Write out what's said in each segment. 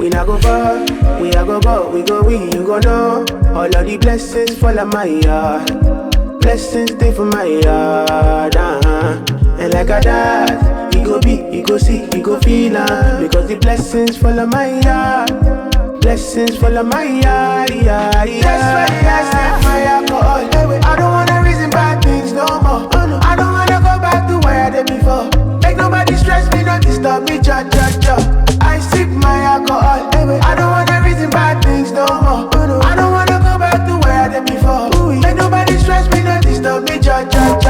not go far, we a go, we go, you go know. All of the blessings fall on my yard. Blessings stay for my yard, And like a dad, he go be, he go see, he go feel because the blessings fall on my yard. Blessings fall on my yard, That's why I sip my alcohol. I don't wanna reason bad things no more. I don't wanna go back to where I did before. Make nobody stress me, not disturb me, cha. I sip my alcohol. I don't wanna reason bad things no more. I don't wanna go back to where I did before. Make nobody stress me, not disturb me, cha.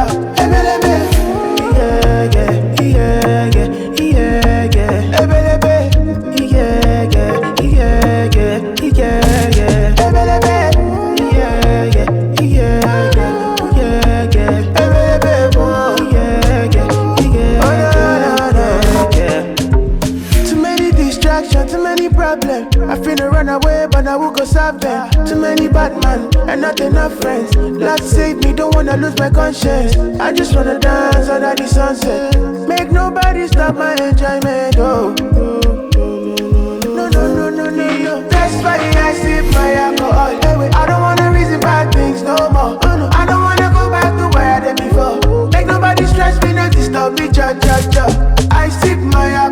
Too many problems. I finna run away, but I will go solve them. Too many bad men and not enough friends. Lord save me, don't wanna lose my conscience. I just wanna dance under the sunset. Make nobody stop my enjoyment. Oh, no. That's why I sip my alcohol. I don't wanna reason bad things no more. I don't wanna go back to where I did before. Make nobody stress me, not disturb me, cha. I sip my alcohol.